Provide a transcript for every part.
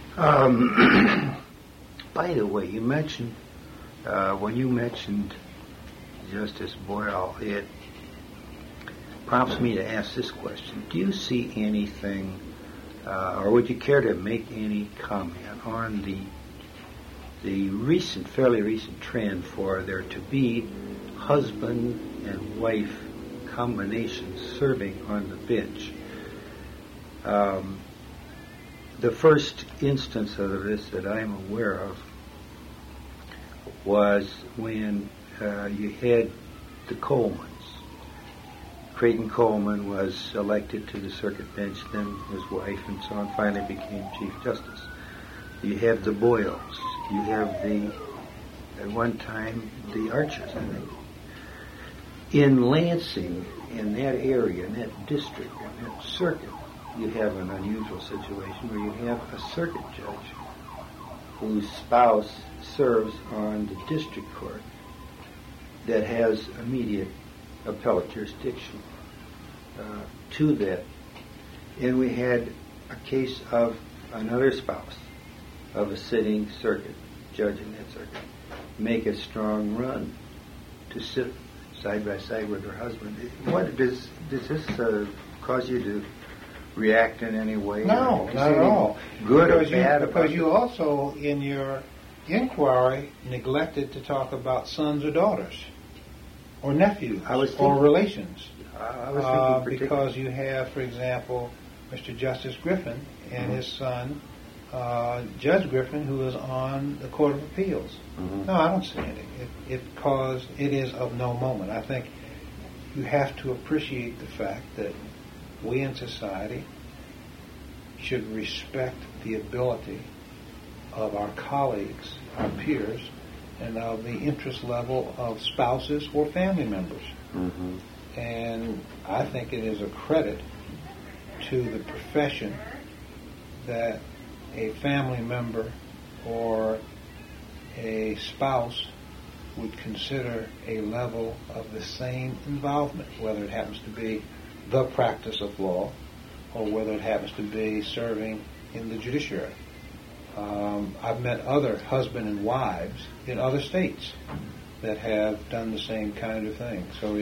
By the way, you mentioned when you mentioned Justice Boyle, it prompts me to ask this question: do you see anything, or would you care to make any comment on the recent, fairly recent trend for there to be husband and wife combinations serving on the bench? The first instance of this that I'm aware of was when you had the Colemans. Creighton Coleman was elected to the circuit bench, then his wife and so on finally became Chief Justice. You have the Boyles. You have at one time, the Archers, I think. In Lansing, in that area, in that district, in that circuit, you have an unusual situation where you have a circuit judge whose spouse serves on the district court that has immediate appellate jurisdiction to that. And we had a case of another spouse of a sitting circuit judge in that circuit make a strong run to sit side by side with her husband. What does this cause you to react in any way? No, not at all. Good because or bad? Because you also, in your inquiry, neglected to talk about sons or daughters, or nephews, or relations. I was thinking because you have, for example, Mr. Justice Griffin and his son, Judge Griffin, who is on the Court of Appeals. No, I don't see anything. It is of no moment. I think you have to appreciate the fact that we in society should respect the ability of our colleagues, our peers, and of the interest level of spouses or family members. And I think it is a credit to the profession that a family member or a spouse would consider a level of the same involvement, whether it happens to be the practice of law or whether it happens to be serving in the judiciary. I've met other husband and wives in other states that have done the same kind of thing. So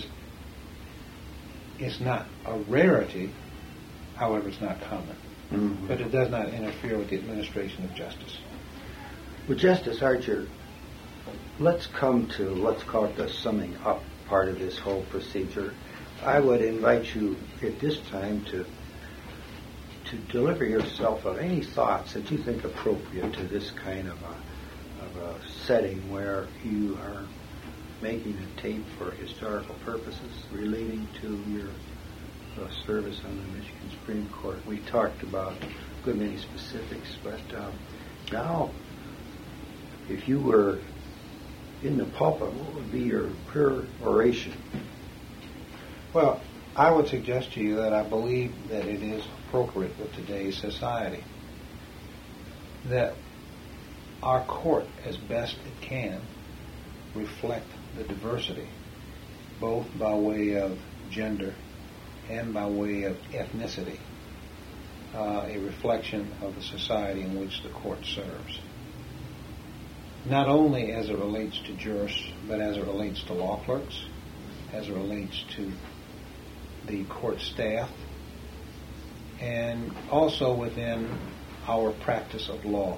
it's not a rarity, however it's not common. But it does not interfere with the administration of justice. Well, Justice Archer, let's call it the summing up part of this whole procedure. I would invite you at this time to deliver yourself of any thoughts that you think appropriate to this kind of a setting where you are making a tape for historical purposes relating to your service on the Michigan Supreme Court. We talked about a good many specifics, but now, if you were in the pulpit, what would be your peroration? Well, I would suggest to you that I believe that it is appropriate with today's society that our court, as best it can, reflect the diversity, both by way of gender and by way of ethnicity, a reflection of the society in which the court serves. Not only as it relates to jurists, but as it relates to law clerks, as it relates to the court staff, and also within our practice of law.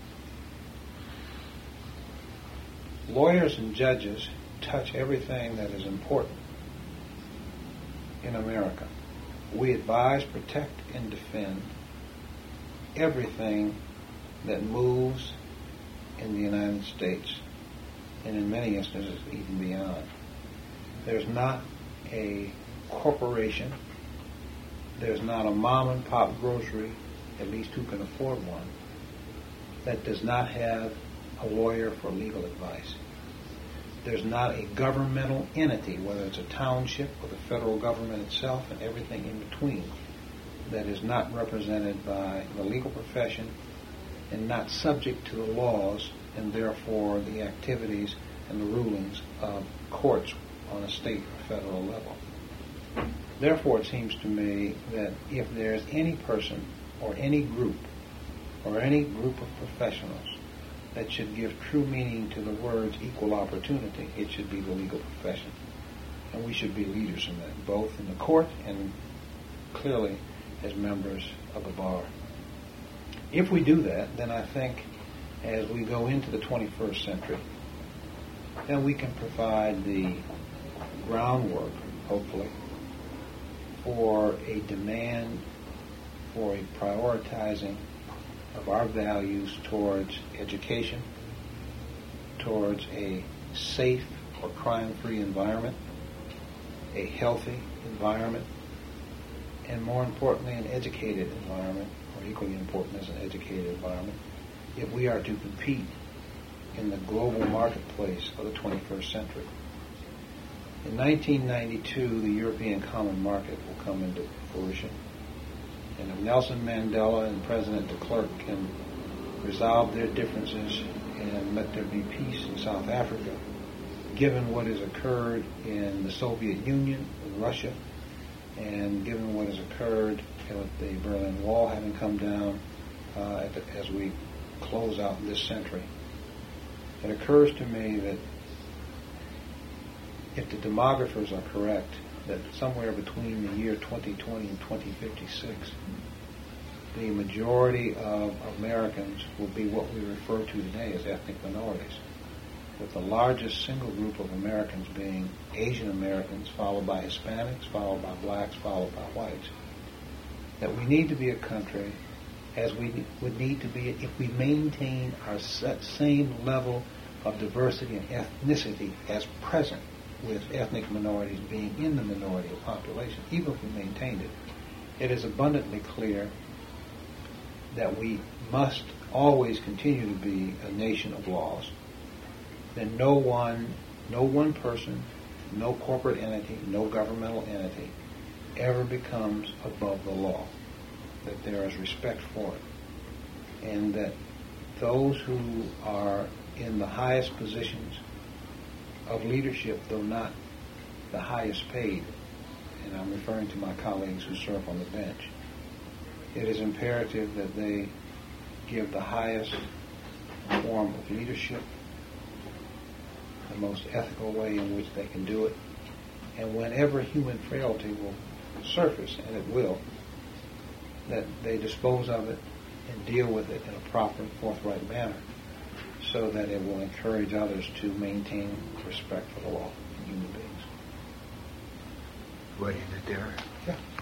Lawyers and judges touch everything that is important in America. We advise, protect, and defend everything that moves in the United States, and in many instances even beyond. There's not a corporation, there's not a mom and pop grocery, at least who can afford one, that does not have a lawyer for legal advice. There's not a governmental entity, whether it's a township or the federal government itself and everything in between, that is not represented by the legal profession and not subject to the laws and therefore the activities and the rulings of courts on a state or federal level. Therefore, it seems to me that if there's any person or any group or any group of professionals that should give true meaning to the words equal opportunity, it should be the legal profession. And we should be leaders in that, both in the court and clearly as members of the bar. If we do that, then I think as we go into the 21st century, then we can provide the groundwork, hopefully, for a demand for a prioritizing of our values towards education, towards a safe or crime-free environment, a healthy environment, and more importantly, an educated environment, or equally important as an educated environment, if we are to compete in the global marketplace of the 21st century. In 1992, the European Common Market will come into fruition. And if Nelson Mandela and President de Klerk can resolve their differences and let there be peace in South Africa, given what has occurred in the Soviet Union with Russia, and given what has occurred with the Berlin Wall having come down as we close out this century, it occurs to me that if the demographers are correct, that somewhere between the year 2020 and 2056, the majority of Americans will be what we refer to today as ethnic minorities, with the largest single group of Americans being Asian Americans, followed by Hispanics, followed by blacks, followed by whites. That we need to be a country as we would need to be if we maintain our same level of diversity and ethnicity as present, with ethnic minorities being in the minority of population. Even if we maintained it, it is abundantly clear that we must always continue to be a nation of laws. Then no one person, no corporate entity, no governmental entity ever becomes above the law. That there is respect for it. And that those who are in the highest positions of leadership, though not the highest paid, and I'm referring to my colleagues who serve on the bench, it is imperative that they give the highest form of leadership, the most ethical way in which they can do it, and whenever human frailty will surface, and it will, that they dispose of it and deal with it in a proper, forthright manner, so that it will encourage others to maintain respect for the law and human beings. What is it there? Yeah.